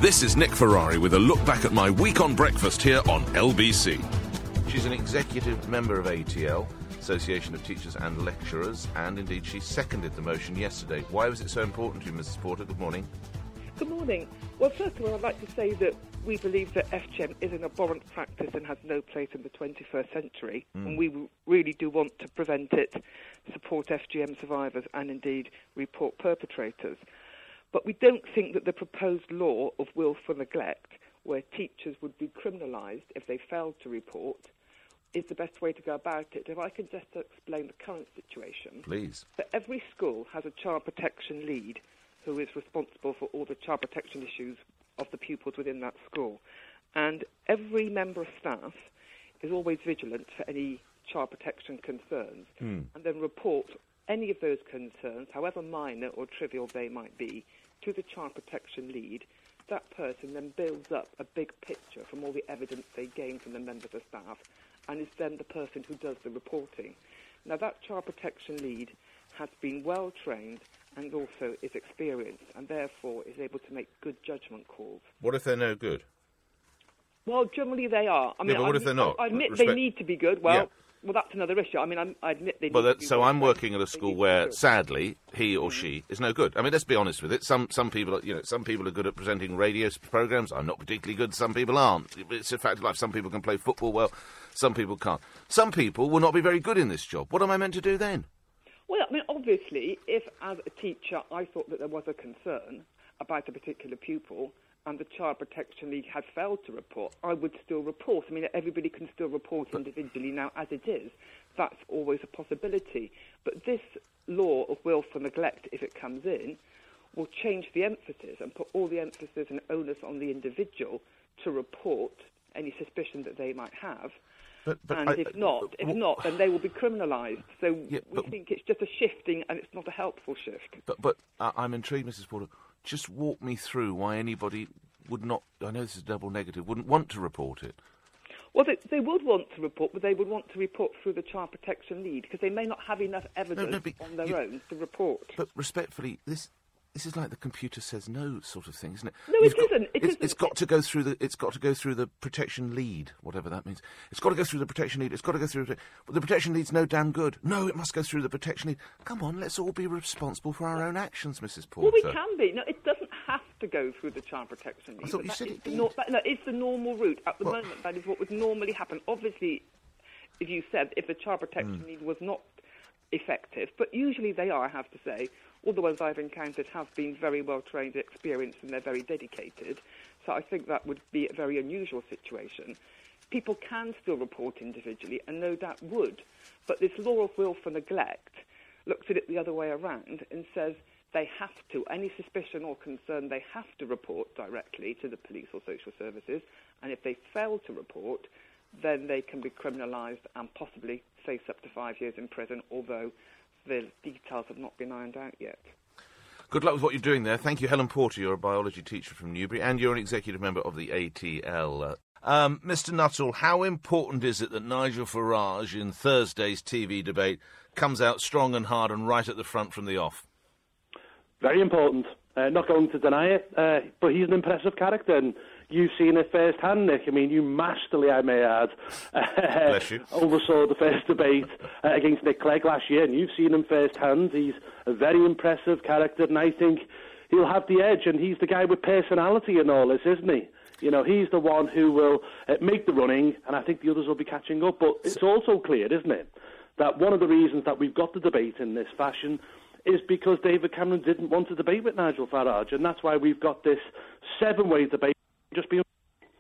This is Nick Ferrari with a look back at my week on breakfast here on LBC. She's an executive member of ATL, Association of Teachers and Lecturers, and indeed she seconded the motion yesterday. Why was it so important to you, Mrs. Porter? Good morning. Good morning. Well, first of all, I'd like to say that we believe that FGM is an abhorrent practice and has no place in the 21st century, and we really do want to prevent it, support FGM survivors, and indeed report perpetrators. But we don't think that the proposed law of willful neglect, where teachers would be criminalised if they failed to report, is the best way to go about it. If I can just explain the current situation. Please. That every school has a child protection lead who is responsible for all the child protection issues of the pupils within that school. And every member of staff is always vigilant for any child protection concerns and then report any of those concerns, however minor or trivial they might be, to the child protection lead. That person then builds up a big picture from all the evidence they gain from the members of staff and is then the person who does the reporting. Now, that child protection lead has been well trained and also is experienced and therefore is able to make good judgment calls. What if they're no good? Well, generally they are. I mean, but what if they're not? I admit they need to be good. Well, that's another issue. I mean, I admit they need to be so well I'm trained. working at a school where, sadly, he or she is no good. I mean, let's be honest with it. Some people, some people are good at presenting radio programmes. I'm not particularly good. Some people aren't. It's a fact of life. Some people can play football well. Some people can't. Some people will not be very good in this job. What am I meant to do then? Well, I mean, obviously, if as a teacher I thought that there was a concern about a particular pupil and the child protection lead had failed to report, I would still report. I mean, everybody can still report individually now as it is. That's always a possibility. But this law of willful neglect, if it comes in, will change the emphasis and put all the emphasis and onus on the individual to report any suspicion that they might have. If not, then they will be criminalised. So we think it's just a shifting, and it's not a helpful shift. But I'm intrigued, Mrs. Porter. Just walk me through why anybody would not, I know this is double negative, wouldn't want to report it. Well, they would want to report, but they would want to report through the child protection lead, because they may not have enough evidence on their own to report. But respectfully, this is like the computer says no sort of thing, isn't it? No, it isn't. It's got to go through the protection lead, whatever that means. It's got to go through the protection lead. It's got to go through. But the protection lead's no damn good. No, it must go through the protection lead. Come on, let's all be responsible for our own actions, Mrs. Porter. Well, we can be. No, it doesn't have to go through the child protection lead. I thought you said it did. No, it's the normal route. At the moment, that is what would normally happen. Obviously, as you said, if the child protection lead was not effective, but usually they are, I have to say. All the ones I've encountered have been very well trained, experienced, and they're very dedicated. So I think that would be a very unusual situation. People can still report individually, and no doubt would. But this law of willful neglect looks at it the other way around and says they have to, any suspicion or concern, they have to report directly to the police or social services. And if they fail to report, then they can be criminalised and possibly face up to 5 years in prison, although the details have not been ironed out yet. Good luck with what you're doing there. Thank you, Helen Porter. You're a biology teacher from Newbury, and you're an executive member of the ATL. Mr. Nuttall, how important is it that Nigel Farage, in Thursday's TV debate, comes out strong and hard and right at the front from the off? Very important. Not going to deny it, but he's an impressive character, and you've seen it firsthand, Nick. I mean, you masterly, I may add, Bless you. oversaw the first debate against Nick Clegg last year, and you've seen him firsthand. He's a very impressive character, and I think he'll have the edge, and he's the guy with personality and all this, isn't he? You know, he's the one who will make the running, and I think the others will be catching up. But it's also clear, isn't it, that one of the reasons that we've got the debate in this fashion is because David Cameron didn't want to debate with Nigel Farage, and that's why we've got this 7-way debate just being...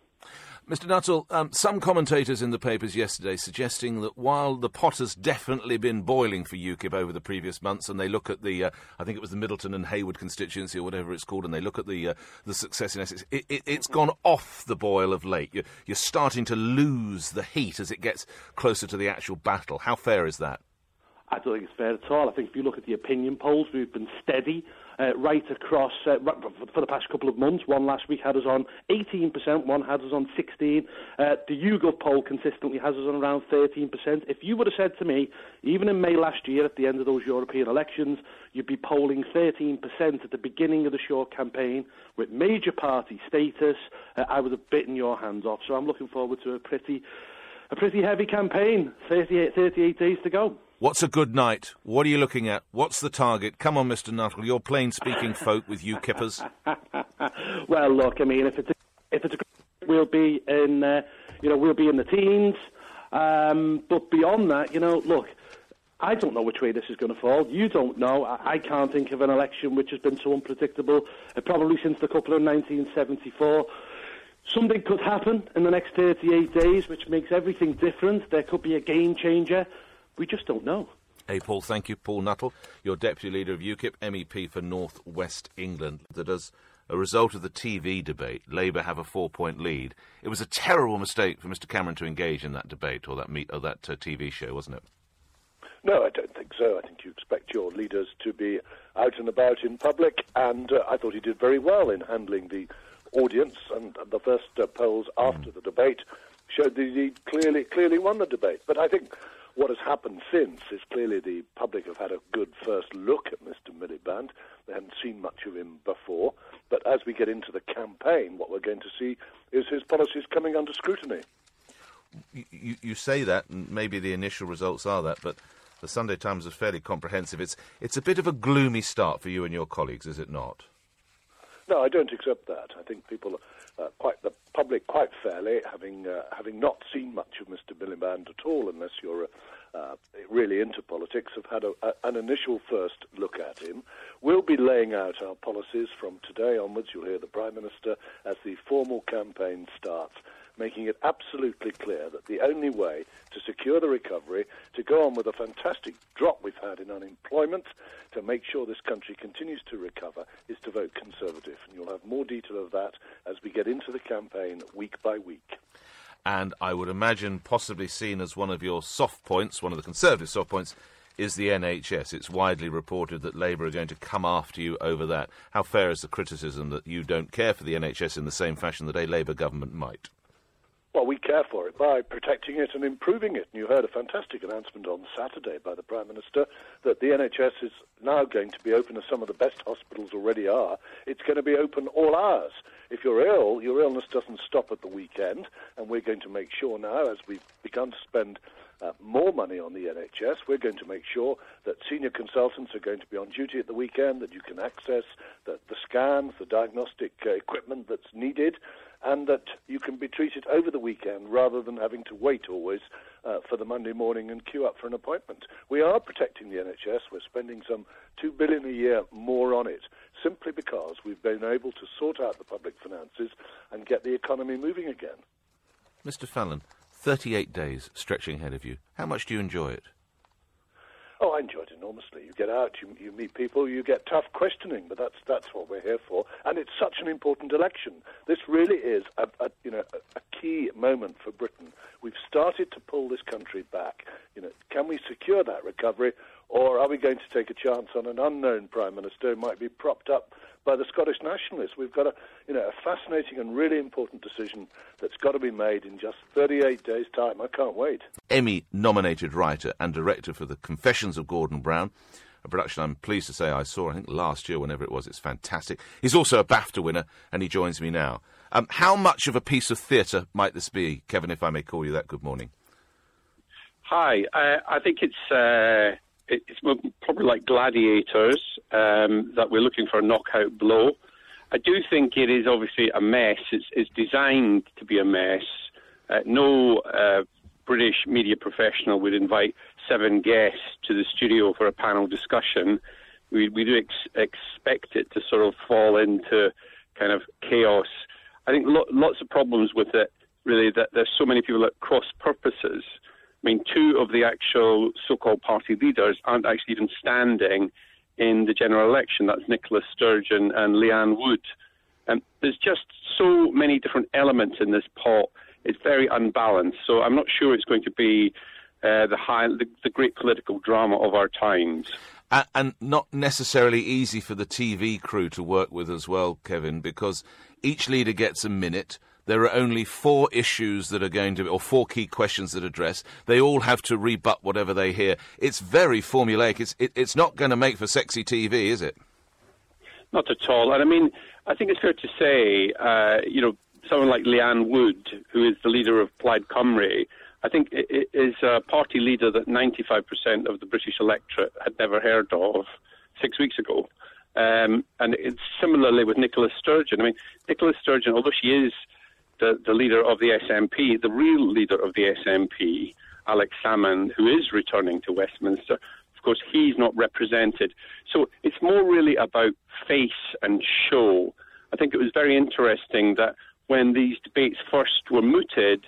Mr. Nuttall, some commentators in the papers yesterday suggesting that while the pot has definitely been boiling for UKIP over the previous months, and they look at the, I think it was the Middleton and Hayward constituency or whatever it's called, and they look at the success in Essex, it's gone off the boil of late. You're starting to lose the heat as it gets closer to the actual battle. How fair is that? I don't think it's fair at all. I think if you look at the opinion polls, we've been steady right across for the past couple of months. One last week had us on 18%, one had us on 16%. The YouGov poll consistently has us on around 13%. If you would have said to me, even in May last year, at the end of those European elections, you'd be polling 13% at the beginning of the short campaign with major party status, I would have bitten your hands off. So I'm looking forward to a pretty heavy campaign. 38 days to go. What's a good night? What are you looking at? What's the target? Come on, Mr. Nuttall. You're plain-speaking folk with UKIPers. Well, look, I mean, if it's a we'll be in we'll be in the teens. But beyond that, look, I don't know which way this is going to fall. You don't know. I can't think of an election which has been so unpredictable, probably since the couple of 1974. Something could happen in the next 38 days which makes everything different. There could be a game changer. We just don't know. Hey, Paul, thank you. Paul Nuttall, your Deputy Leader of UKIP, MEP for North West England. That as a result of the TV debate, Labour have a 4-point lead. It was a terrible mistake for Mr Cameron to engage in that debate or that TV show, wasn't it? No, I don't think so. I think you expect your leaders to be out and about in public, and I thought he did very well in handling the audience, and the first polls after the debate showed that he clearly won the debate. But I think what has happened since is clearly the public have had a good first look at Mr Miliband. They hadn't seen much of him before. But as we get into the campaign, what we're going to see is his policies coming under scrutiny. You say that, and maybe the initial results are that, but the Sunday Times is fairly comprehensive. It's a bit of a gloomy start for you and your colleagues, is it not? No, I don't accept that. I think people, the public, quite fairly, having not seen much of Mr Miliband at all, unless you're really into politics, have had an initial first look at him. We'll be laying out our policies from today onwards. You'll hear the Prime Minister as the formal campaign starts, making it absolutely clear that the only way to secure the recovery, to go on with a fantastic drop we've had in unemployment, to make sure this country continues to recover, is to vote Conservative. And you'll have more detail of that as we get into the campaign week by week. And I would imagine possibly seen as one of your soft points, one of the Conservative soft points, is the NHS. It's widely reported that Labour are going to come after you over that. How fair is the criticism that you don't care for the NHS in the same fashion that a Labour government might? Well, we care for it by protecting it and improving it. And you heard a fantastic announcement on Saturday by the Prime Minister that the NHS is now going to be open, as some of the best hospitals already are. It's going to be open all hours. If you're ill, your illness doesn't stop at the weekend, and we're going to make sure now, as we've begun to spend more money on the NHS, we're going to make sure that senior consultants are going to be on duty at the weekend, that you can access the scans, the diagnostic equipment that's needed, and that you can be treated over the weekend rather than having to wait always for the Monday morning and queue up for an appointment. We are protecting the NHS. We're spending some $2 billion a year more on it, simply because we've been able to sort out the public finances and get the economy moving again. Mr Fallon, 38 days stretching ahead of you. How much do you enjoy it? Oh, I enjoy it enormously. You get out, you meet people, you get tough questioning, but that's what we're here for. And it's such an important election. This really is a key moment for Britain. We've started to pull this country back. Can we secure that recovery, or are we going to take a chance on an unknown Prime Minister who might be propped up by the Scottish nationalists? We've got a fascinating and really important decision that's got to be made in just 38 days' time. I can't wait. Emmy-nominated writer and director for The Confessions of Gordon Brown, a production I'm pleased to say I saw, I think, last year, whenever it was. It's fantastic. He's also a BAFTA winner, and he joins me now. How much of a piece of theatre might this be, Kevin, if I may call you that? Good morning. Hi. I think it's probably like Gladiators, that we're looking for a knockout blow. I do think it is obviously a mess. It's designed to be a mess. No British media professional would invite 7 guests to the studio for a panel discussion. We do expect it to sort of fall into kind of chaos. I think lots of problems with it, really, that there's so many people at cross purposes. I mean, 2 of the actual so-called party leaders aren't actually even standing in the general election. That's Nicola Sturgeon and Leanne Wood. There's just so many different elements in this pot. It's very unbalanced. So I'm not sure it's going to be the great political drama of our times. And not necessarily easy for the TV crew to work with as well, Kevin, because each leader gets a minute. There are only 4 issues that are going to, or 4 key questions that address. They all have to rebut whatever they hear. It's very formulaic. It's not going to make for sexy TV, is it? Not at all. And I mean, I think it's fair to say, someone like Leanne Wood, who is the leader of Plaid Cymru, I think is a party leader that 95% of the British electorate had never heard of 6 weeks ago. And it's similarly with Nicola Sturgeon. I mean, Nicola Sturgeon, although she is the leader of the SNP, the real leader of the SNP, Alex Salmond, who is returning to Westminster, of course, he's not represented. So it's more really about face and show. I think it was very interesting that when these debates first were mooted,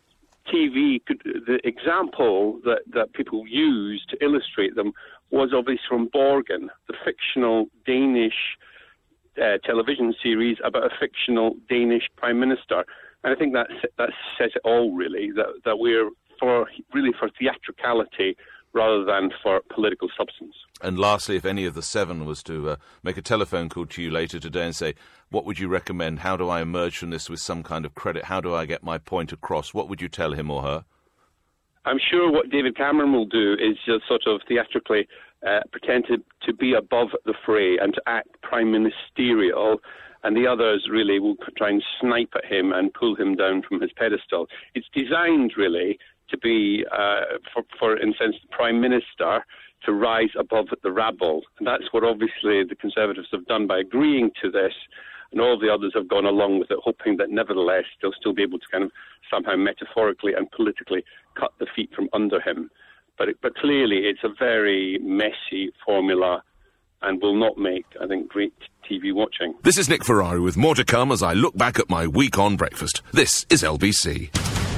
the example that people used to illustrate them was obviously from Borgen, the fictional Danish television series about a fictional Danish prime minister. And I think that says it all, really, that we're for theatricality rather than for political substance. And lastly, if any of the 7 was to make a telephone call to you later today and say, what would you recommend? How do I emerge from this with some kind of credit? How do I get my point across? What would you tell him or her? I'm sure what David Cameron will do is just sort of theatrically pretend to be above the fray and to act prime ministerial, and the others really will try and snipe at him and pull him down from his pedestal. It's designed really to be, for instance, the Prime Minister to rise above the rabble. And that's what obviously the Conservatives have done by agreeing to this, and all the others have gone along with it, hoping that nevertheless they'll still be able to kind of somehow metaphorically and politically cut the feet from under him. But clearly it's a very messy formula and will not make, I think, great TV watching. This is Nick Ferrari with more to come as I look back at my week on breakfast. This is LBC.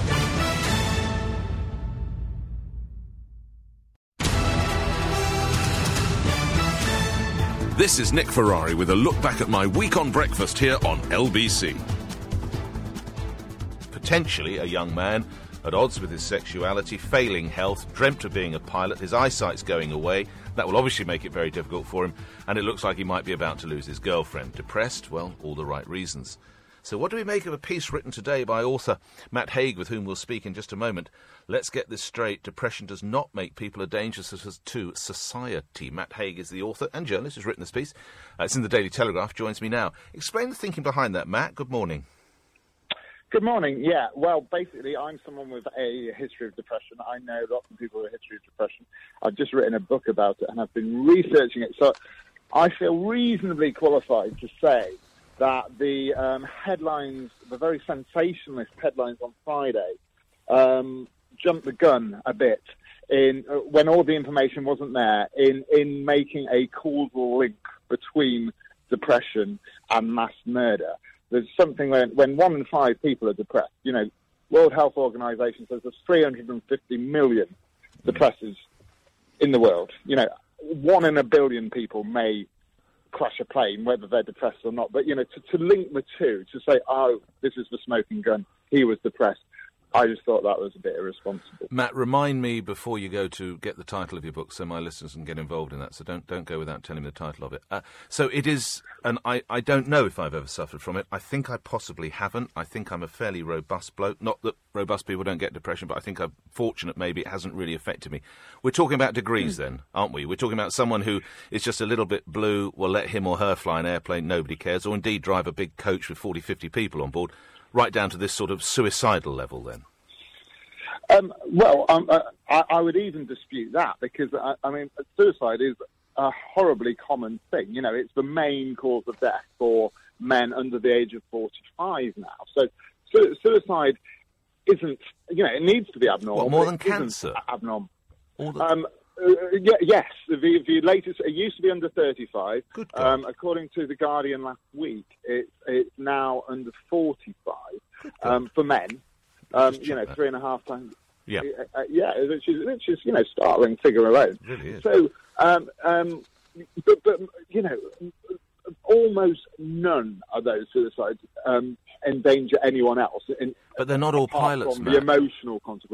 This is Nick Ferrari with a look back at my week on breakfast here on LBC. Potentially a young man at odds with his sexuality, failing health, dreamt of being a pilot, his eyesight's going away. That will obviously make it very difficult for him, and it looks like he might be about to lose his girlfriend. Depressed? Well, all the right reasons. So what do we make of a piece written today by author Matt Haig, with whom we'll speak in just a moment? Let's get this straight. Depression does not make people a danger to society. Matt Haig is the author and journalist who's written this piece. It's in the Daily Telegraph, joins me now. Explain the thinking behind that, Matt. Good morning. Good morning. Yeah, well, basically, I'm someone with a history of depression. I know lots of people with a history of depression. I've just written a book about it, and I've been researching it. So I feel reasonably qualified to say that the headlines, the very sensationalist headlines on Friday, jumped the gun a bit in when all the information wasn't there in making a causal link between depression and mass murder. There's something when 1 in 5 people are depressed. You know, World Health Organization says there's 350 million depressors in the world. You know, 1 in a billion people may crash a plane, whether they're depressed or not. But, you know, to link the two, to say, oh, this is the smoking gun, he was depressed, I just thought that was a bit irresponsible. Matt, remind me before you go to get the title of your book so my listeners can get involved in that. So don't go without telling me the title of it. So it is, and I don't know if I've ever suffered from it. I think I possibly haven't. I think I'm a fairly robust bloke. Not that robust people don't get depression, but I think I'm fortunate maybe it hasn't really affected me. We're talking about degrees then, aren't we? We're talking about someone who is just a little bit blue, will let him or her fly an airplane, nobody cares, or indeed drive a big coach with 40, 50 people on board, right down to this sort of suicidal level then. I would even dispute that because, I mean, suicide is a horribly common thing. You know, it's the main cause of death for men under the age of 45 now. So suicide isn't, you know, it needs to be abnormal. What, more than cancer? Abnormal. Yes, the latest, it used to be under 35. Good God. According to The Guardian last week, it's now under 45 for men. You know, 3.5 times. Yeah. Which is you know, startling figure alone. It really is. So, but you know, almost none of those suicides endanger anyone else. But they're not all pilots, Matt. The emotional consequence.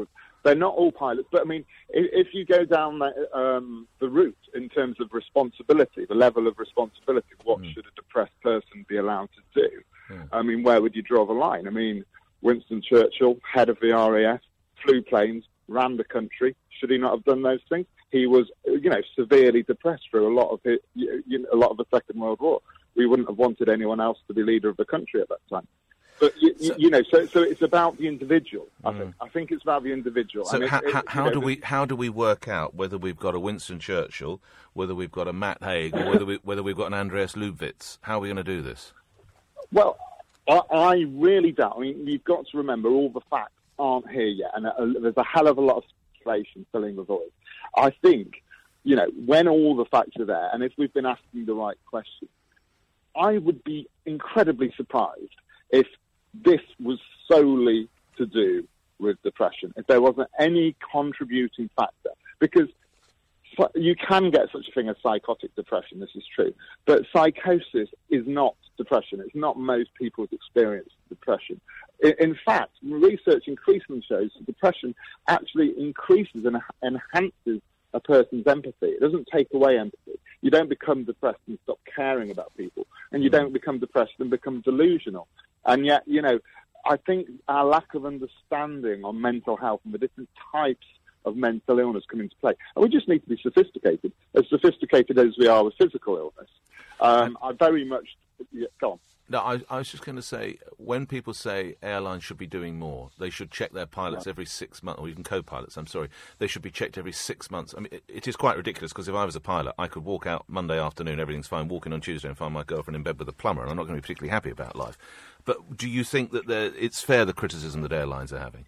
They're not all pilots, but I mean, if you go down the route in terms of responsibility, the level of responsibility, what should a depressed person be allowed to do? I mean, where would you draw the line? I mean, Winston Churchill, head of the RAF, flew planes, ran the country. Should he not have done those things? He was, severely depressed through a lot of the Second World War. We wouldn't have wanted anyone else to be leader of the country at that time. But so it's about the individual. I think it's about the individual. So how do we work out whether we've got a Winston Churchill, whether we've got a Matt Haig, or whether we've got an Andreas Lubitz? How are we going to do this? Well, I really doubt. I mean, you've got to remember all the facts aren't here yet, and there's a hell of a lot of speculation filling the void. I think, when all the facts are there, and if we've been asking the right questions, I would be incredibly surprised if this was solely to do with depression, if there wasn't any contributing factor, because you can get such a thing as psychotic depression, this is true, but psychosis is not depression. It's not most people's experience of depression. In fact, research increasingly shows that depression actually increases and enhances a person's empathy. It doesn't take away empathy. You don't become depressed and stop caring about people, and you don't become depressed and become delusional. And yet, I think our lack of understanding on mental health and the different types of mental illness come into play. And we just need to be sophisticated as we are with physical illness. I very much... Yeah, go on. No, I was just going to say, when people say airlines should be doing more, they should check their pilots every 6 months, or even co-pilots, they should be checked every 6 months. I mean, it is quite ridiculous, because if I was a pilot, I could walk out Monday afternoon, everything's fine, walk in on Tuesday and find my girlfriend in bed with a plumber, and I'm not going to be particularly happy about life. But do you think that it's fair, the criticism that airlines are having?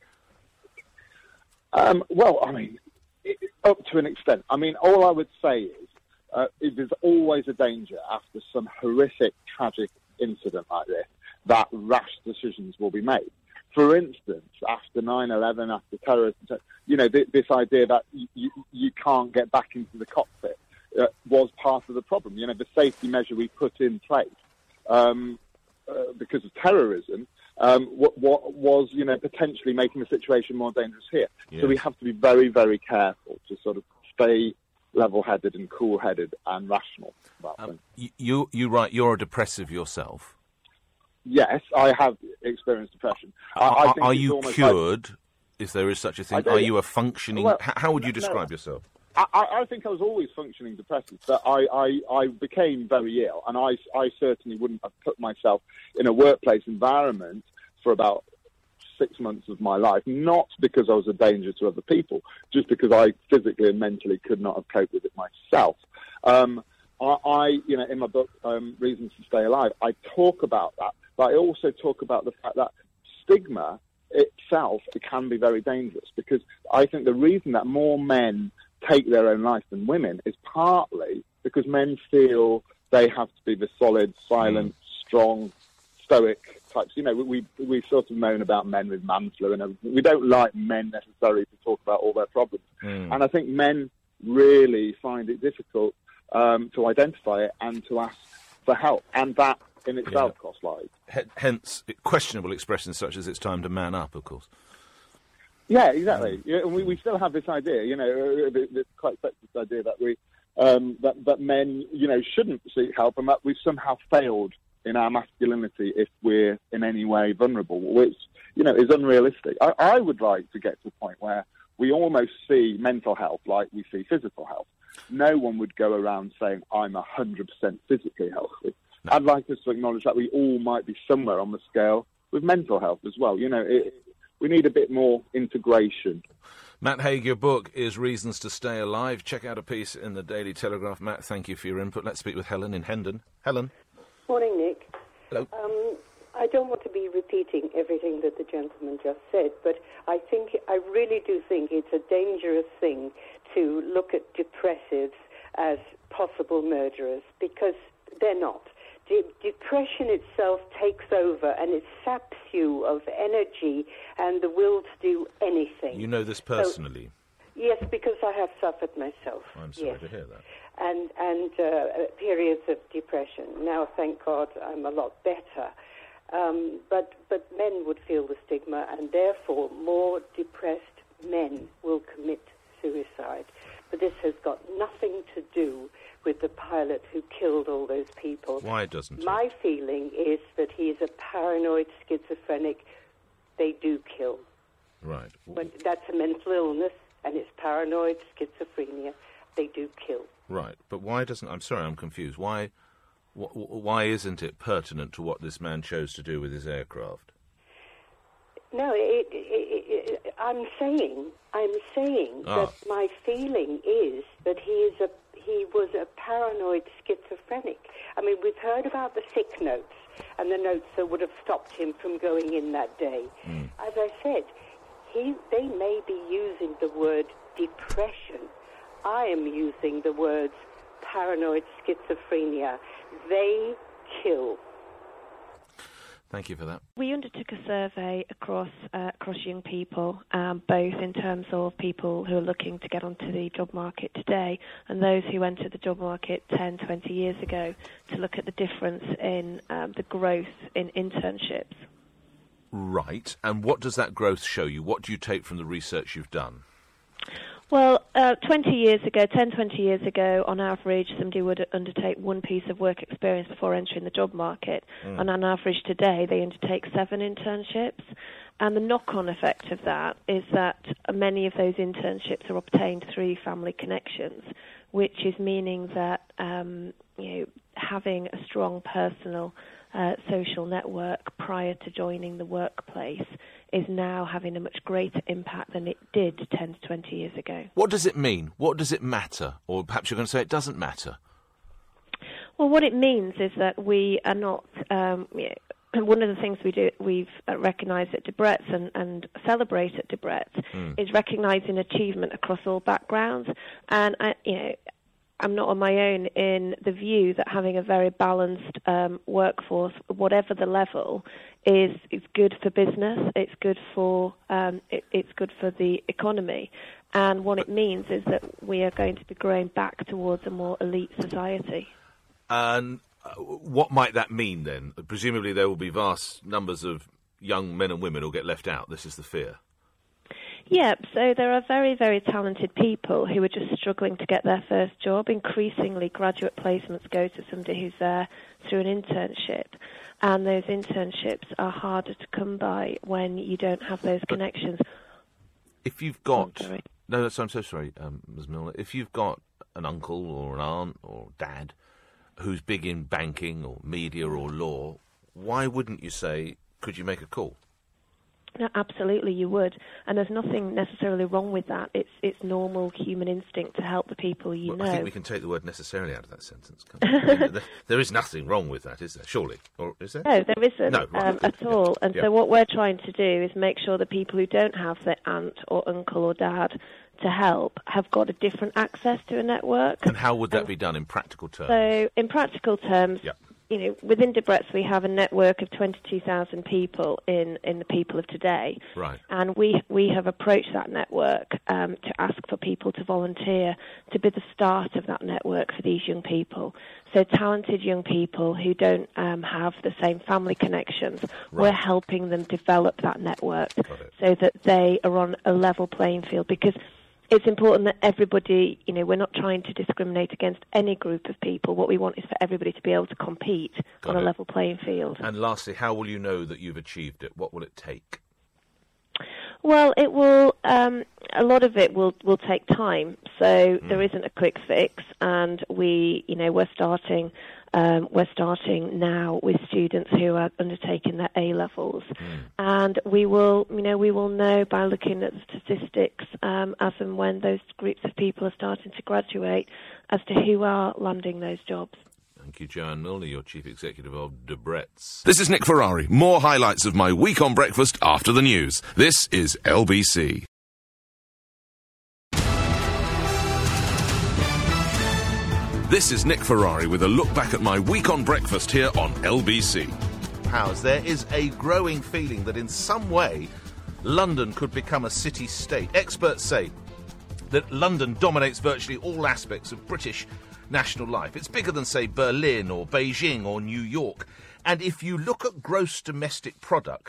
Well, I mean, up to an extent. I mean, all I would say is there's always a danger after some horrific, tragic incident like this that rash decisions will be made. For instance, after 9/11, after terrorism, this idea that you can't get back into the cockpit was part of the problem. The safety measure we put in place because of terrorism was potentially making the situation more dangerous here. Yes. So we have to be very, very careful to sort of stay level-headed and cool-headed and rational about things. You write you're a depressive yourself. Yes, I have experienced depression. I think are you cured, if there is such a thing? Are you a functioning... Well, how would you describe yourself? I think I was always functioning depressive, but I became very ill, and I certainly wouldn't have put myself in a workplace environment for about 6 months of my life, not because I was a danger to other people, just because I physically and mentally could not have coped with it myself. In my book, Reasons to Stay Alive, I talk about that, but I also talk about the fact that stigma itself, it can be very dangerous, because I think the reason that more men take their own life than women is partly because men feel they have to be the solid, silent, strong, stoic types. We sort of moan about men with man flu and everything. We don't like men necessarily to talk about all their problems. And I think men really find it difficult to identify it and to ask for help. And that in itself costs lives. Hence, questionable expressions such as "it's time to man up," of course. Yeah, exactly. We still have this idea, this quite sexist idea that that men, shouldn't seek help, and that we've somehow failed in our masculinity if we're in any way vulnerable, which, is unrealistic. I would like to get to a point where we almost see mental health like we see physical health. No one would go around saying, I'm 100% physically healthy. No. I'd like us to acknowledge that we all might be somewhere on the scale with mental health as well. We need a bit more integration. Matt Haig, your book is Reasons to Stay Alive. Check out a piece in the Daily Telegraph. Matt, thank you for your input. Let's speak with Helen in Hendon. Helen. Morning, Nick. Hello. I don't want to be repeating everything that the gentleman just said, but I really do think it's a dangerous thing to look at depressives as possible murderers, because they're not. Depression itself takes over and it saps you of energy and the will to do anything. You know this personally? Yes, because I have suffered myself. I'm sorry to hear that. And periods of depression. Now, thank God, I'm a lot better. But men would feel the stigma and therefore more depressed men will commit suicide. But this has got nothing to do with the pilot who killed all those people. Why doesn't it? My feeling is that he is a paranoid schizophrenic. They do kill. Right. But that's a mental illness, and it's paranoid schizophrenia. They do kill. Right. But why doesn't... I'm sorry, I'm confused. Why isn't it pertinent to what this man chose to do with his aircraft? No, I'm saying that my feeling is that he was a paranoid schizophrenic. I mean, we've heard about the sick notes and the notes that would have stopped him from going in that day. As I said, they may be using the word depression. I am using the words paranoid schizophrenia. They kill. Thank you for that. We undertook a survey across young people, both in terms of people who are looking to get onto the job market today and those who entered the job market 10, 20 years ago, to look at the difference in the growth in internships. Right. And what does that growth show you? What do you take from the research you've done? Well, 20 years ago, on average, somebody would undertake one piece of work experience before entering the job market. And on average today, they undertake 7 internships. And the knock-on effect of that is that many of those internships are obtained through family connections, which is meaning that having a strong personal social network prior to joining the workplace is now having a much greater impact than it did 10 to 20 years ago. What does it mean? What does it matter? Or perhaps you're going to say it doesn't matter. Well, what it means is that we are not... one of the things we've recognised at Debrett's and celebrate at Debrett's is recognising achievement across all backgrounds. And, I'm not on my own in the view that having a very balanced workforce, whatever the level, is good for business. It's good for it's good for the economy, and what it means is that we are going to be growing back towards a more elite society. And what might that mean then? Presumably there will be vast numbers of young men and women who will get left out. This is the fear. Yeah, so there are very, very talented people who are just struggling to get their first job. Increasingly, graduate placements go to somebody who's there through an internship, and those internships are harder to come by when you don't have those connections. If you've got... I'm so sorry, Ms. Milner. If you've got an uncle or an aunt or dad who's big in banking or media or law, why wouldn't you say, could you make a call? No, absolutely, you would, and there's nothing necessarily wrong with that. It's normal human instinct to help the people you know. I think we can take the word necessarily out of that sentence. Can't we? There is nothing wrong with that, is there? Surely, or is there? No, there isn't. No, right. At all. And so what we're trying to do is make sure that people who don't have their aunt or uncle or dad to help have got a different access to a network. And how would that be done in practical terms? So, in practical terms. Yep. Within Debrett's we have a network of 22,000 people in the People of Today. Right. And we have approached that network to ask for people to volunteer to be the start of that network for these young people. So talented young people who don't have the same family connections, we're helping them develop that network so that they are on a level playing field, because it's important that everybody, we're not trying to discriminate against any group of people. What we want is for everybody to be able to compete on a level playing field. And lastly, how will you know that you've achieved it? What will it take? Well, it will. A lot of it will take time. So there isn't a quick fix, and we're starting. We're starting now with students who are undertaking their A-levels, and we will know by looking at the statistics as and when those groups of people are starting to graduate as to who are landing those jobs. Thank you, Joanne Milner, your Chief Executive of Debrett's. This is Nick Ferrari. More highlights of my week on breakfast after the news. This is LBC. This is Nick Ferrari with a look back at my week on breakfast here on LBC. Powers, there is a growing feeling that in some way London could become a city-state. Experts say that London dominates virtually all aspects of British national life. It's bigger than, say, Berlin or Beijing or New York. And if you look at gross domestic product,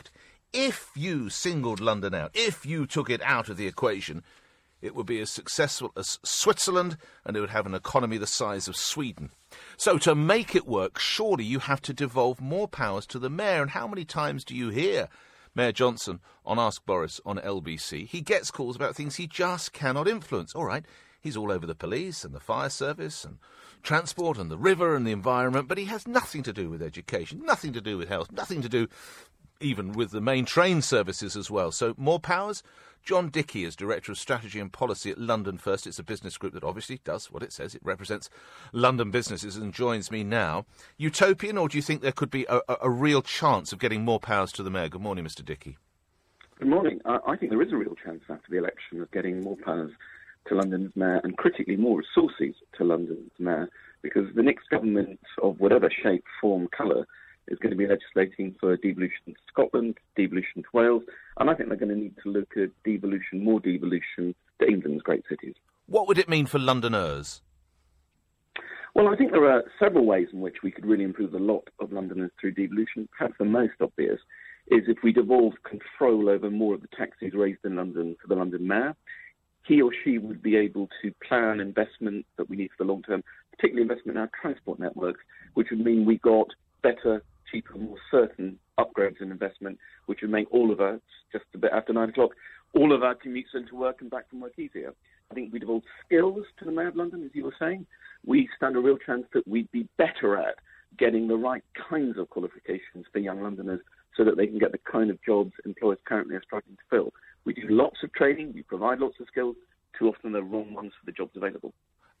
if you singled London out, if you took it out of the equation, it would be as successful as Switzerland, and it would have an economy the size of Sweden. So to make it work, surely you have to devolve more powers to the mayor. And how many times do you hear Mayor Johnson on Ask Boris on LBC? He gets calls about things he just cannot influence. All right, he's all over the police and the fire service and transport and the river and the environment, but he has nothing to do with education, nothing to do with health, nothing to do even with the main train services as well. So more powers? John Dickey is Director of Strategy and Policy at London First. It's a business group that obviously does what it says. It represents London businesses and joins me now. Utopian, or do you think there could be a real chance of getting more powers to the mayor? Good morning, Mr. Dickey. Good morning. I think there is a real chance after the election of getting more powers to London's mayor and critically more resources to London's mayor, because the next government of whatever shape, form, colour is going to be legislating for devolution to Scotland, devolution to Wales, and I think they're going to need to look at devolution, more devolution to England's great cities. What would it mean for Londoners? Well, I think there are several ways in which we could really improve a lot of Londoners through devolution. Perhaps the most obvious is if we devolve control over more of the taxes raised in London to the London mayor. He or she would be able to plan investment that we need for the long term, particularly investment in our transport networks, which would mean we got better, cheaper, more certain upgrades and investment, which would make all of us, just a bit after 9 o'clock, all of our commutes into work and back from work easier. I think we'd devolve skills to the Mayor of London, as you were saying. We stand a real chance that we'd be better at getting the right kinds of qualifications for young Londoners so that they can get the kind of jobs employers currently are struggling to fill. We do lots of training, we provide lots of skills. Too often they're wrong ones for the jobs available.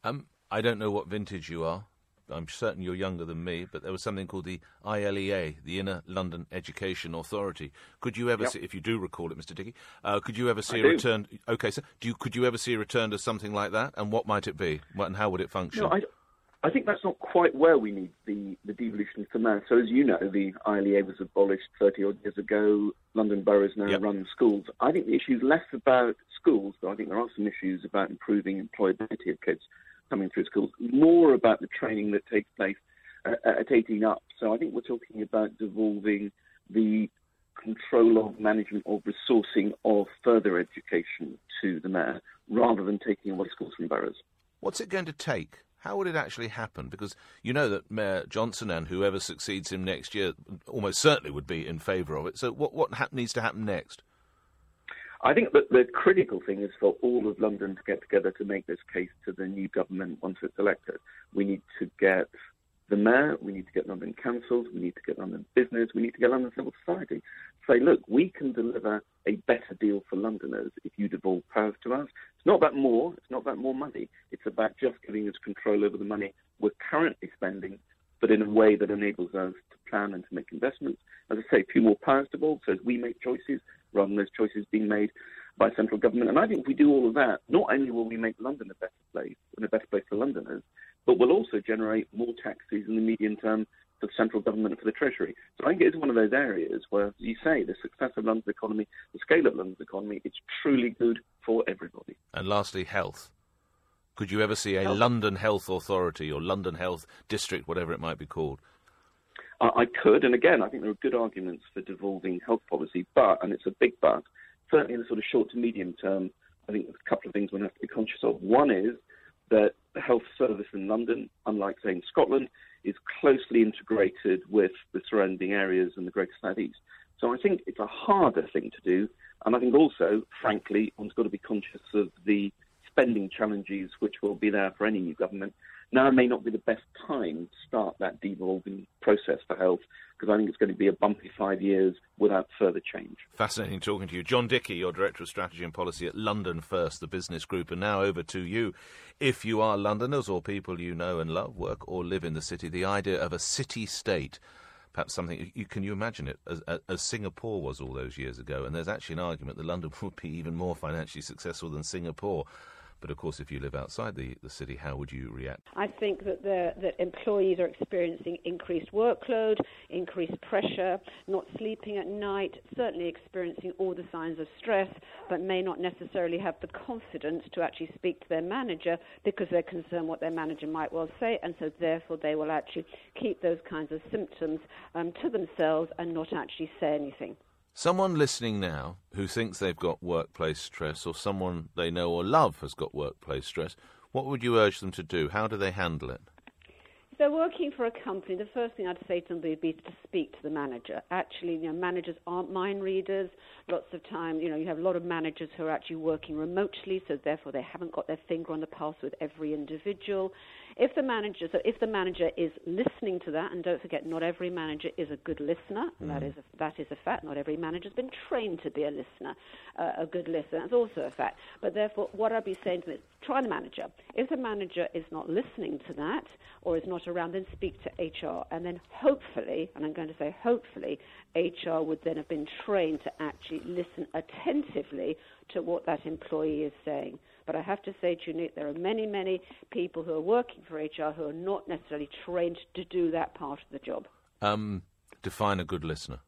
I don't know what vintage you are. I'm certain you're younger than me, but there was something called the ILEA, the Inner London Education Authority. Could you ever see, if you do recall it, Mr. Dickey, could you ever see a return? Okay, so could you ever see a return to something like that? And what might it be? And how would it function? No, I think that's not quite where we need the devolution to mayor. So as you know, the ILEA was abolished 30-odd years ago. London boroughs now run schools. I think the issue is less about schools, but I think there are some issues about improving employability of kids coming through schools, more about the training that takes place at 18 up. So I think we're talking about devolving the control of management of resourcing of further education to the mayor, rather than taking away schools from boroughs. What's it going to take? How would it actually happen? Because you know that Mayor Johnson and whoever succeeds him next year almost certainly would be in favour of it. So what needs to happen next? I think that the critical thing is for all of London to get together to make this case to the new government once it's elected. We need to get the mayor, we need to get London councils, we need to get London business, we need to get London civil society. Say, look, we can deliver a better deal for Londoners if you devolve powers to us. It's not about more, it's not about more money. It's about just giving us control over the money we're currently spending, but in a way that enables us to plan and to make investments. As I say, a few more powers devolved, so as we make choices, rather than those choices being made by central government. And I think if we do all of that, not only will we make London a better place, and a better place for Londoners, but we'll also generate more taxes in the medium term for the central government and for the Treasury. So I think it is one of those areas where, as you say, the success of London's economy, the scale of London's economy, it's truly good for everybody. And lastly, health. Could you ever see a London Health Authority or London Health District, whatever it might be called? I could, and again, I think there are good arguments for devolving health policy, but, and it's a big but, certainly in the sort of short to medium term, I think there's a couple of things we have to be conscious of. One is that the health service in London, unlike, say, in Scotland, is closely integrated with the surrounding areas and the Greater South East. So I think it's a harder thing to do, and I think also, frankly, one's got to be conscious of the spending challenges which will be there for any new government. Now may not be the best time to start that devolving process for health, because I think it's going to be a bumpy 5 years without further change. Fascinating talking to you. John Dickey, you're Director of Strategy and Policy at London First, the business group. And now over to you. If you are Londoners or people you know and love, work or live in the city, the idea of a city-state, perhaps something, can you imagine it, as Singapore was all those years ago? And there's actually an argument that London would be even more financially successful than Singapore. But, of course, if you live outside the city, how would you react? I think that employees are experiencing increased workload, increased pressure, not sleeping at night, certainly experiencing all the signs of stress, but may not necessarily have the confidence to actually speak to their manager because they're concerned what their manager might well say, and so therefore they will actually keep those kinds of symptoms to themselves and not actually say anything. Someone listening now who thinks they've got workplace stress, or someone they know or love has got workplace stress, what would you urge them to do? How do they handle it? If they're working for a company, the first thing I'd say to them would be to speak to the manager. Actually, managers aren't mind readers. Lots of time, you have a lot of managers who are actually working remotely, so therefore they haven't got their finger on the pulse with every individual. If the manager is listening to that, and don't forget, not every manager is a good listener, and that is a fact. Not every manager has been trained to be a listener, a good listener. That's also a fact. But therefore, what I'd be saying to them is, try the manager. If the manager is not listening to that, or is not around, then speak to HR, and then hopefully, and I'm going to say hopefully, HR would then have been trained to actually listen attentively to what that employee is saying. But I have to say to you, Nick, there are many, many people who are working for HR who are not necessarily trained to do that part of the job. Define a good listener.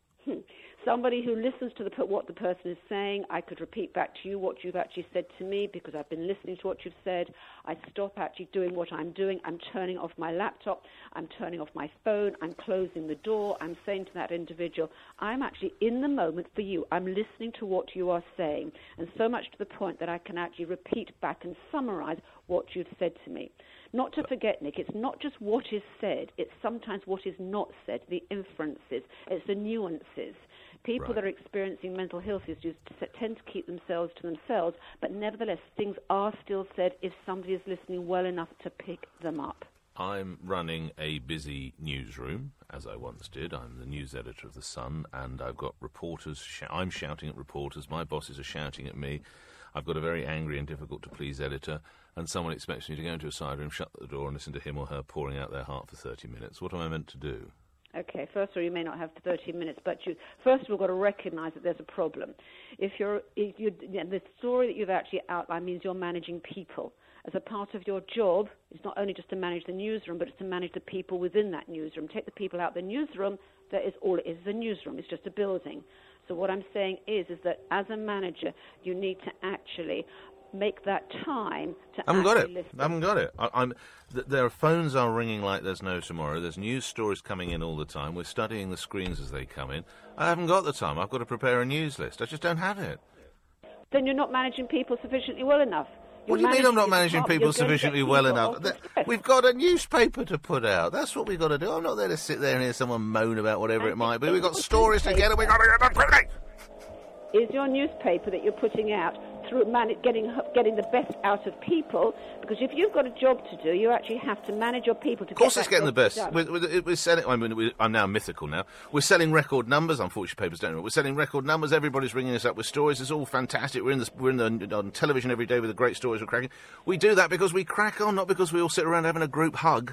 Somebody who listens to what the person is saying. I could repeat back to you what you've actually said to me because I've been listening to what you've said. I stop actually doing what I'm doing. I'm turning off my laptop. I'm turning off my phone. I'm closing the door. I'm saying to that individual, I'm actually in the moment for you. I'm listening to what you are saying. And so much to the point that I can actually repeat back and summarize what you've said to me. Not to forget, Nick, it's not just what is said. It's sometimes what is not said, the inferences. It's the nuances. People that are experiencing mental health issues tend to keep themselves to themselves, but nevertheless, things are still said if somebody is listening well enough to pick them up. I'm running a busy newsroom, as I once did. I'm the news editor of The Sun, and I've got reporters. I'm shouting at reporters. My bosses are shouting at me. I've got a very angry and difficult-to-please editor, and someone expects me to go into a side room, shut the door, and listen to him or her pouring out their heart for 30 minutes. What am I meant to do? Okay, first of all, you may not have 30 minutes, but you first of all got to recognise that there's a problem. The story that you've actually outlined means you're managing people. As a part of your job, it's not only just to manage the newsroom, but it's to manage the people within that newsroom. Take the people out the newsroom, that is all it is, the newsroom. It's just a building. So what I'm saying is that as a manager, you need to actually make that time to I haven't got it. Their phones are ringing like there's no tomorrow. There's news stories coming in all the time. We're studying the screens as they come in. I haven't got the time. I've got to prepare a news list. I just don't have it. Then you're not managing people sufficiently well enough. What do you mean I'm not managing people sufficiently well enough? We've got a newspaper to put out. That's what we've got to do. I'm not there to sit there and hear someone moan about whatever it might be. We've got stories to get and we've got to get them quickly. Is your newspaper that you're putting out through getting the best out of people? Because if you've got a job to do, you actually have to manage your people to get that job done. Of course it's getting the best. We're selling, I'm now mythical now. We're selling record numbers. Unfortunately, papers don't know. We're selling record numbers. Everybody's ringing us up with stories. It's all fantastic. We're on television every day with the great stories we're cracking. We do that because we crack on, not because we all sit around having a group hug.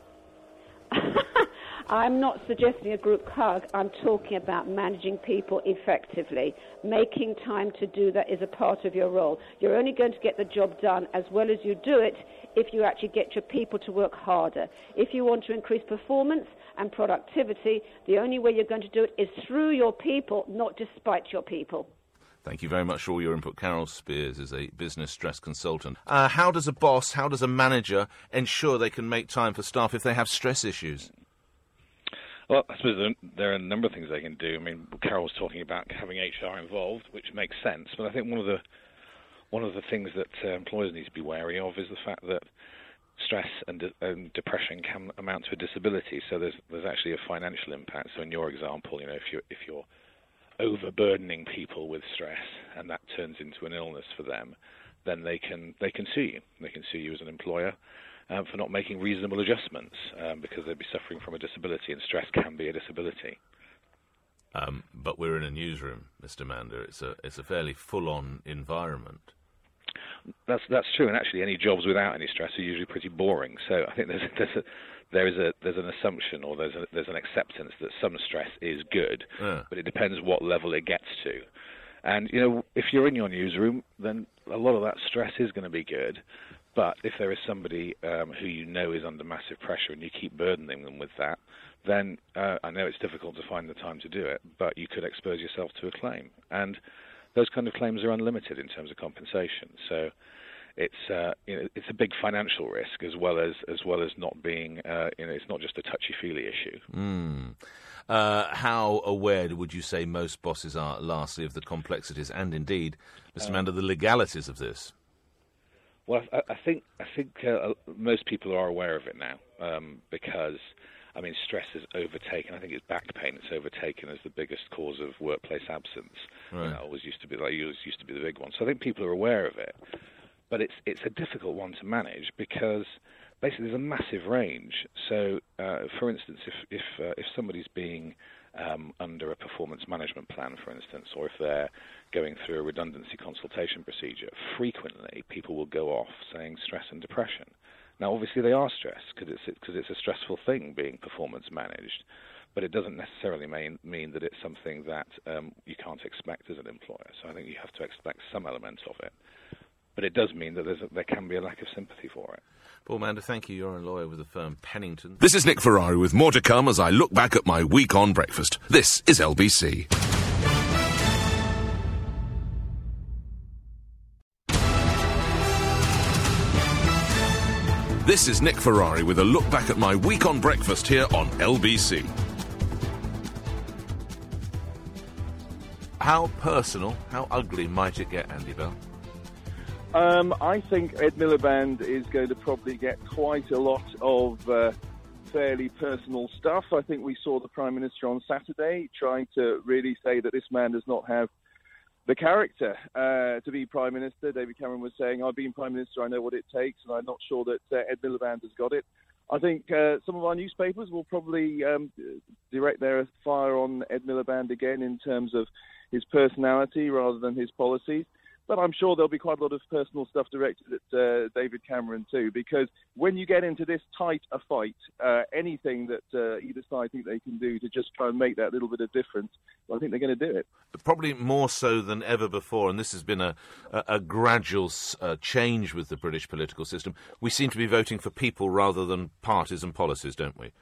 I'm not suggesting a group hug. I'm talking about managing people effectively. Making time to do that is a part of your role. You're only going to get the job done as well as you do it if you actually get your people to work harder. If you want to increase performance and productivity, the only way you're going to do it is through your people, not despite your people. Thank you very much for all your input. Carol Spears is a business stress consultant. How does a manager ensure they can make time for staff if they have stress issues? Well, I suppose there are a number of things they can do. I mean, Carol was talking about having HR involved, which makes sense. But I think one of the things that employers need to be wary of is the fact that stress and depression can amount to a disability. So there's actually a financial impact. So in your example, if you're overburdening people with stress and that turns into an illness for them, then they can sue you. They can sue you as an employer. For not making reasonable adjustments, because they'd be suffering from a disability, and stress can be a disability. But we're in a newsroom, Mr. Mander. It's a fairly full-on environment. That's true, and actually, any jobs without any stress are usually pretty boring. So I think there's an assumption, or there's an acceptance that some stress is good, but it depends what level it gets to. And if you're in your newsroom, then a lot of that stress is going to be good. But if there is somebody who you know is under massive pressure and you keep burdening them with that, then I know it's difficult to find the time to do it, but you could expose yourself to a claim. And those kind of claims are unlimited in terms of compensation. So it's it's a big financial risk as well as not being it's not just a touchy-feely issue. How aware would you say most bosses are, lastly, of the complexities and indeed, Mr. Mander, the legalities of this? Well, I think most people are aware of it now because, I mean, stress has overtaken. I think it's back pain that's overtaken as the biggest cause of workplace absence. Right. It always used to be the big one. So I think people are aware of it, but it's a difficult one to manage because basically there's a massive range. So, for instance, if somebody's being under a performance management plan, for instance, or if they're going through a redundancy consultation procedure, frequently people will go off saying stress and depression. Now, obviously, they are stressed because it's a stressful thing being performance managed, but it doesn't necessarily mean that it's something that you can't expect as an employer. So I think you have to expect some element of it. But it does mean that there can be a lack of sympathy for it. Paul Mander, thank you. You're a lawyer with the firm Pennington. This is Nick Ferrari with more to come as I look back at my week on breakfast. This is LBC. This is Nick Ferrari with a look back at my week on breakfast here on LBC. How personal, how ugly might it get, Andy Bell? I think Ed Miliband is going to probably get quite a lot of fairly personal stuff. I think we saw the Prime Minister on Saturday trying to really say that this man does not have the character to be Prime Minister. David Cameron was saying, I've been Prime Minister, I know what it takes, and I'm not sure that Ed Miliband has got it. I think some of our newspapers will probably direct their fire on Ed Miliband again in terms of his personality rather than his policies. But I'm sure there'll be quite a lot of personal stuff directed at David Cameron too, because when you get into this tight a fight, anything that either side think they can do to just try and make that little bit of difference, well, I think they're going to do it. Probably more so than ever before, and this has been a gradual change with the British political system. We seem to be voting for people rather than parties and policies, don't we?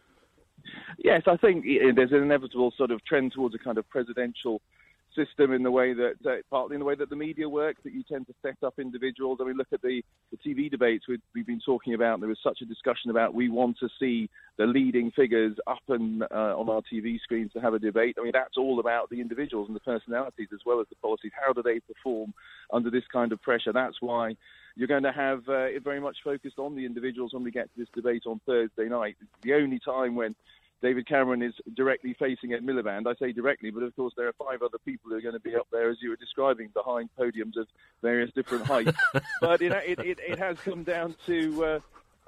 Yes, I think there's an inevitable sort of trend towards a kind of presidential system in the way that, partly in the way that the media works, that you tend to set up individuals. I mean, look at the TV debates we've been talking about. There was such a discussion about we want to see the leading figures up and on our TV screens to have a debate. I mean, that's all about the individuals and the personalities as well as the policies. How do they perform under this kind of pressure? That's why you're going to have it very much focused on the individuals when we get to this debate on Thursday night. It's the only time when David Cameron is directly facing Ed Miliband. I say directly, but of course there are 5 other people who are going to be up there, as you were describing, behind podiums of various different heights. But it has come down to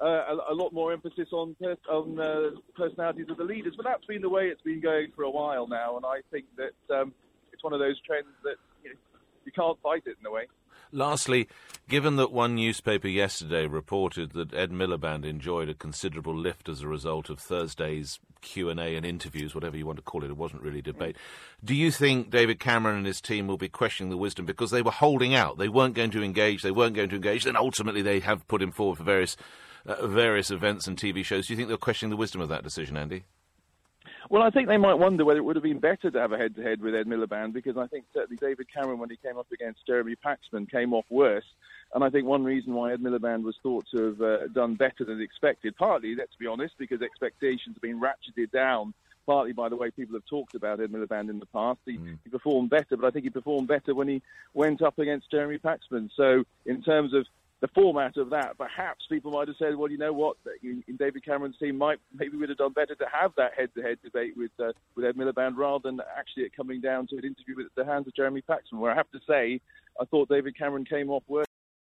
a lot more emphasis on personalities of the leaders. But that's been the way it's been going for a while now, and I think that it's one of those trends that you can't fight it in a way. Lastly, given that one newspaper yesterday reported that Ed Miliband enjoyed a considerable lift as a result of Thursday's Q&A and interviews, whatever you want to call it wasn't really debate, do you think David Cameron and his team will be questioning the wisdom? Because they were holding out. They weren't going to engage. Then ultimately they have put him forward for various events and TV shows. Do you think they're questioning the wisdom of that decision, Andy? Well, I think they might wonder whether it would have been better to have a head-to-head with Ed Miliband, because I think certainly David Cameron, when he came up against Jeremy Paxman, came off worse. And I think one reason why Ed Miliband was thought to have done better than expected, partly, let's be honest, because expectations have been ratcheted down, partly by the way people have talked about Ed Miliband in the past. He performed better, but I think he performed better when he went up against Jeremy Paxman. So in terms of the format of that, perhaps people might have said, well, you know what, in David Cameron's team maybe would have done better to have that head-to-head debate with Ed Miliband rather than actually it coming down to an interview with the hands of Jeremy Paxman, where I have to say I thought David Cameron came off worse.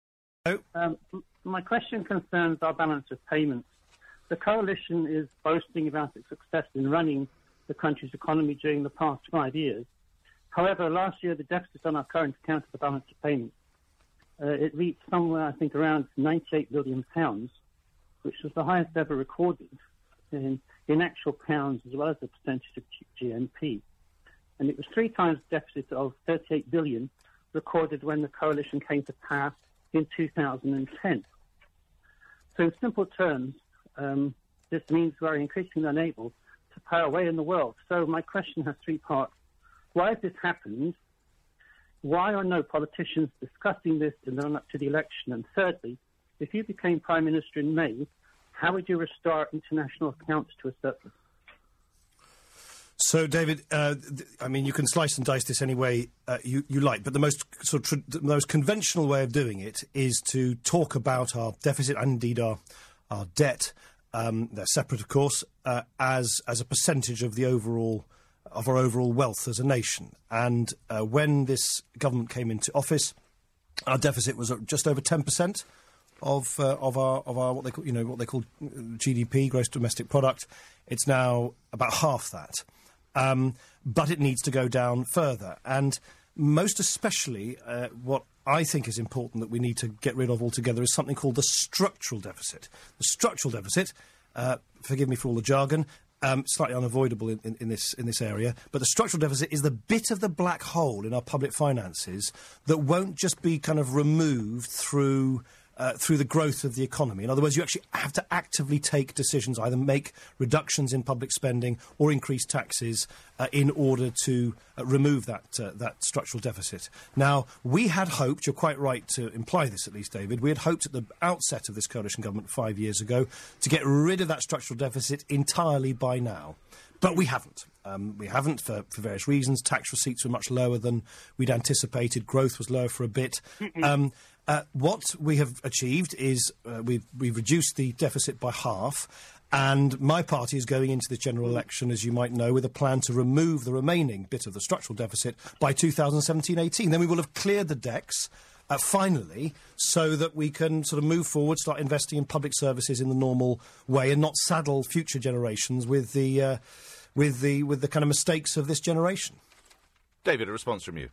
My question concerns our balance of payments. The coalition is boasting about its success in running the country's economy during the past 5 years. However, last year the deficit on our current account of the balance of payments it reached somewhere, I think, around £98 billion, which was the highest ever recorded in actual pounds as well as the percentage of GNP. And it was 3 times the deficit of £38 billion recorded when the coalition came to power in 2010. So in simple terms, this means we're increasingly unable to pay our way in the world. So my question has 3 parts. Why has this happened? Why are no politicians discussing this in the run-up to the election? And thirdly, if you became Prime Minister in May, how would you restore international accounts to a surplus? So, David, I mean, you can slice and dice this any way you like, but the most the most conventional way of doing it is to talk about our deficit and indeed our debt. They're separate, of course, as a percentage of our overall wealth as a nation. And when this government came into office, our deficit was just over 10% of our what they call GDP, gross domestic product. It's now about half that. But it needs to go down further. And most especially, what I think is important that we need to get rid of altogether is something called the structural deficit. The structural deficit, forgive me for all the jargon, slightly unavoidable in this area, but the structural deficit is the bit of the black hole in our public finances that won't just be kind of removed through the growth of the economy. In other words, you actually have to actively take decisions, either make reductions in public spending or increase taxes in order to remove that structural deficit. Now, we had hoped, you're quite right to imply this at least, David, we had hoped at the outset of this coalition government 5 years ago to get rid of that structural deficit entirely by now. But we haven't. We haven't for various reasons. Tax receipts were much lower than we'd anticipated. Growth was lower for a bit. What we have achieved is we've reduced the deficit by half, and my party is going into the general election, as you might know, with a plan to remove the remaining bit of the structural deficit by 2017-18. Then we will have cleared the decks, finally, so that we can sort of move forward, start investing in public services in the normal way, and not saddle future generations with the kind of mistakes of this generation. David, a response from you.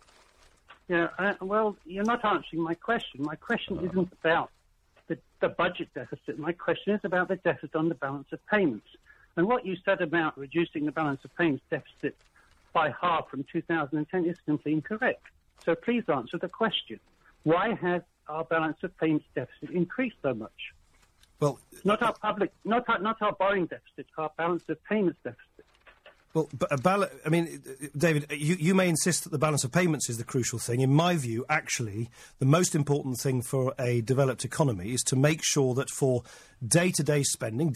Yeah, well, you're not answering my question. My question isn't about the budget deficit. My question is about the deficit on the balance of payments. And what you said about reducing the balance of payments deficit by half from 2010 is simply incorrect. So please answer the question. Why has our balance of payments deficit increased so much? Well, not our borrowing deficit, our balance of payments deficit. Well, I mean, David, you may insist that the balance of payments is the crucial thing. In my view, actually, the most important thing for a developed economy is to make sure that for day-to-day spending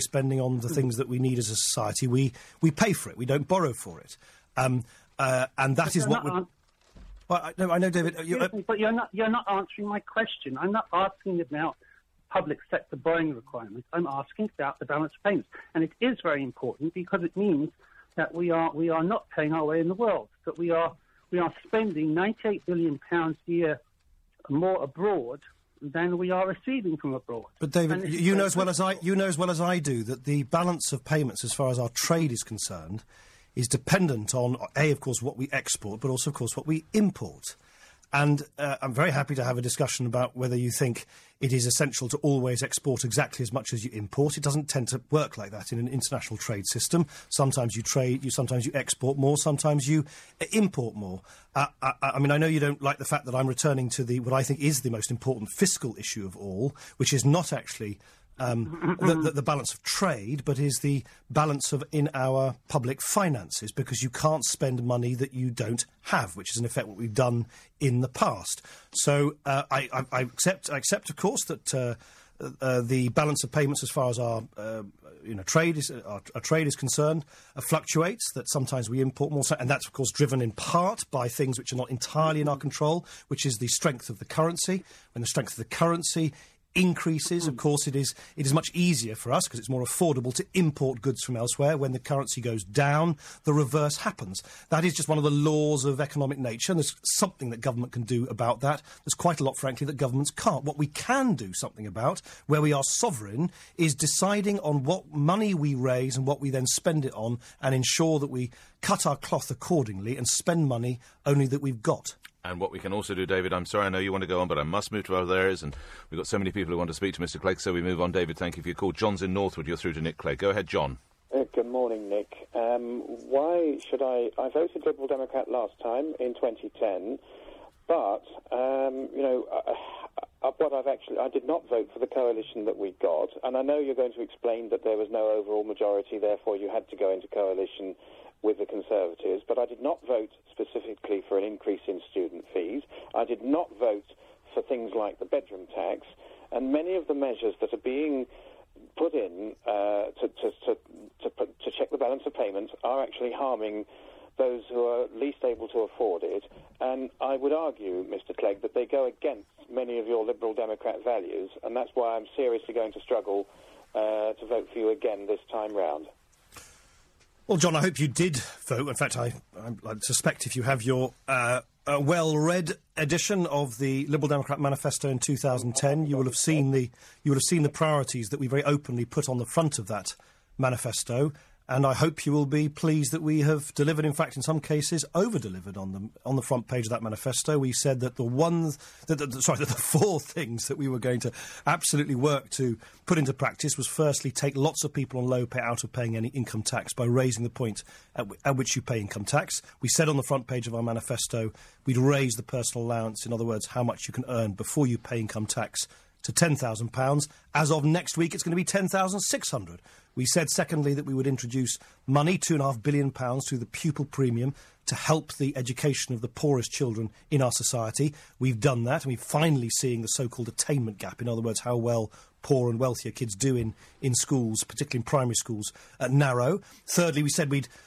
on the things that we need as a society, we pay for it. We don't borrow for it. And that is what we... Well, I know, David... but you're not answering my question. I'm not asking about public sector borrowing requirements. I'm asking about the balance of payments. And it is very important because it means that we are not paying our way in the world, that we are spending £98 billion a year more abroad than we are receiving from abroad. But David, you know as well as I do that the balance of payments, as far as our trade is concerned, is dependent on of course, what we export, but also, of course, what we import. And I'm very happy to have a discussion about whether you think it is essential to always export exactly as much as you import. It doesn't tend to work like that in an international trade system. Sometimes you sometimes you export more, sometimes you import more. I mean, I know you don't like the fact that I'm returning to what I think is the most important fiscal issue of all, which is not actually the balance of trade, but is the balance in our public finances, because you can't spend money that you don't have, which is in effect what we've done in the past. So I accept, of course, that the balance of payments, as far as our trade is concerned, fluctuates. That sometimes we import more, and that's of course driven in part by things which are not entirely in our control, which is the strength of the currency. When the strength of the currency increases, of course, it is much easier for us, because it's more affordable to import goods from elsewhere. When the currency goes down, the reverse happens. That is just one of the laws of economic nature, and there's something that government can do about that. There's quite a lot, frankly, that governments can't. What we can do something about, where we are sovereign, is deciding on what money we raise and what we then spend it on, and ensure that we cut our cloth accordingly and spend money only that we've got. And what we can also do, David, I'm sorry, I know you want to go on, but I must move to other areas, and we've got so many people who want to speak to Mr. Clegg, so we move on. David, thank you for your call. John's in Northwood. You're through to Nick Clegg. Go ahead, John. Good morning, Nick. Why should I voted Liberal Democrat last time in 2010, but, I did not vote for the coalition that we got, and I know you're going to explain that there was no overall majority, therefore you had to go into coalition with the Conservatives, but I did not vote specifically for an increase in student fees. I did not vote for things like the bedroom tax, and many of the measures that are being put in to check the balance of payments are actually harming those who are least able to afford it. And I would argue, Mr. Clegg, that they go against many of your Liberal Democrat values, and that's why I'm seriously going to struggle to vote for you again this time round. Well, John, I hope you did vote. In fact, I suspect if you have your well-read edition of the Liberal Democrat Manifesto in 2010, you will have seen the priorities that we very openly put on the front of that manifesto. And I hope you will be pleased that we have delivered, in fact, in some cases, over-delivered on them. On the front page of that manifesto, we said that the four things that we were going to absolutely work to put into practice was, firstly, take lots of people on low pay out of paying any income tax by raising the point at which you pay income tax. We said on the front page of our manifesto we'd raise the personal allowance, in other words, how much you can earn before you pay income tax, to £10,000. As of next week, it's going to be £10,600. We said, secondly, that we would introduce money, £2.5 billion, through the pupil premium to help the education of the poorest children in our society. We've done that, and we're finally seeing the so-called attainment gap, in other words, how well poor and wealthier kids do in schools, particularly in primary schools, narrow. Thirdly, we said we'd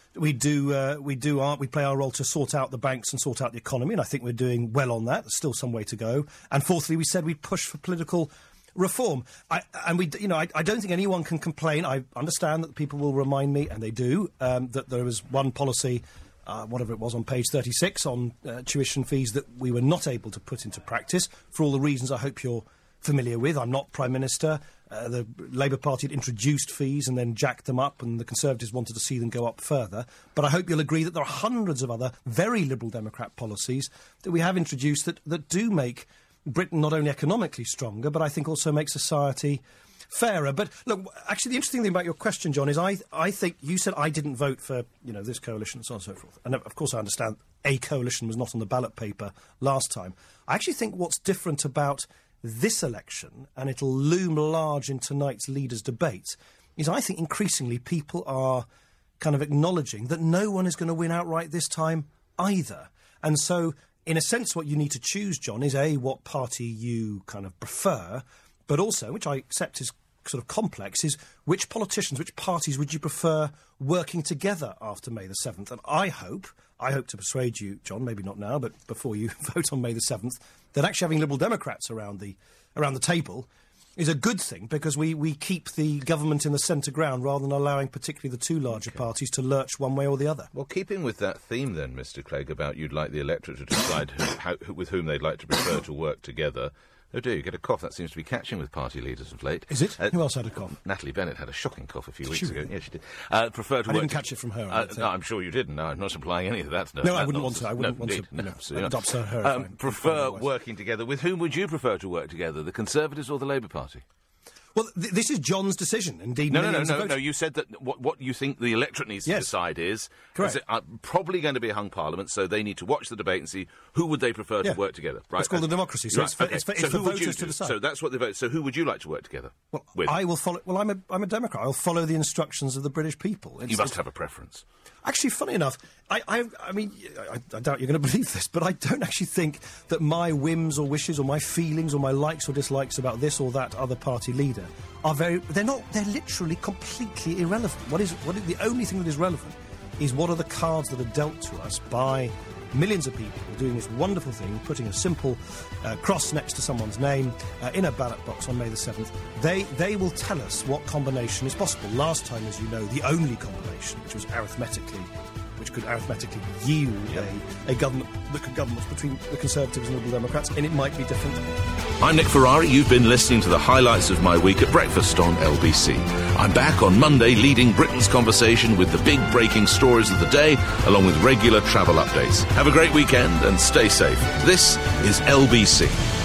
play our role to sort out the banks and sort out the economy, and I think we're doing well on that. There's still some way to go. And fourthly, we said we'd push for political reform. I don't think anyone can complain. I understand that people will remind me, and they do, that there was one policy, whatever it was, on page 36 on tuition fees that we were not able to put into practice for all the reasons I hope you're familiar with. I'm not Prime Minister. The Labour Party had introduced fees and then jacked them up, and the Conservatives wanted to see them go up further. But I hope you'll agree that there are hundreds of other very Liberal Democrat policies that we have introduced that do make Britain not only economically stronger, but I think also make society fairer. But look, actually, the interesting thing about your question, John, is I think you said I didn't vote for this coalition and so on and so forth. And of course I understand a coalition was not on the ballot paper last time. I actually think what's different about this election, and it'll loom large in tonight's leaders' debate, is I think increasingly people are kind of acknowledging that no one is going to win outright this time either. And so, in a sense, what you need to choose, John, is A, what party you kind of prefer, but also, which I accept is sort of complex, is which politicians, which parties would you prefer working together after May the 7th? And I hope to persuade you, John, maybe not now, but before you vote on May the 7th, that actually having Liberal Democrats around the table is a good thing, because we keep the government in the centre ground rather than allowing particularly the two larger parties to lurch one way or the other. Well, keeping with that theme then, Mr. Clegg, about you'd like the electorate to decide with whom they'd like to prefer to work together. Oh dear, you get a cough. That seems to be catching with party leaders of late. Is it? Who else had a cough? Natalie Bennett had a shocking cough a few weeks ago. Really? Yeah, she did. Didn't catch it from her. No, I'm sure you didn't. No, I'm not supplying any of that. No, I wouldn't want to. I wouldn't want to adopt her. Prefer working together. With whom would you prefer to work together, the Conservatives or the Labour Party? Well, this is John's decision, indeed. No. You said that what you think the electorate needs to decide is probably going to be a hung parliament, so they need to watch the debate and see who would they prefer to work together. Right? It's called a democracy, so it's for voters to decide. So that's what they vote. So who would you like to work together with? I will follow. Well, I'm a Democrat. I'll follow the instructions of the British people. You must have a preference. Actually, funny enough, I mean, I doubt you're going to believe this, but I don't actually think that my whims or wishes or my feelings or my likes or dislikes about this or that other party leader are they're literally completely irrelevant. What is the only thing that is relevant is what are the cards that are dealt to us by millions of people doing this wonderful thing, putting a simple cross next to someone's name in a ballot box on May the 7th. They will tell us what combination is possible. Last time, as you know, the only combination, which could arithmetically yield a government that could govern between the Conservatives and Liberal Democrats, and it might be different. I'm Nick Ferrari. You've been listening to the highlights of my week at breakfast on LBC. I'm back on Monday leading Britain's conversation with the big breaking stories of the day, along with regular travel updates. Have a great weekend and stay safe. This is LBC.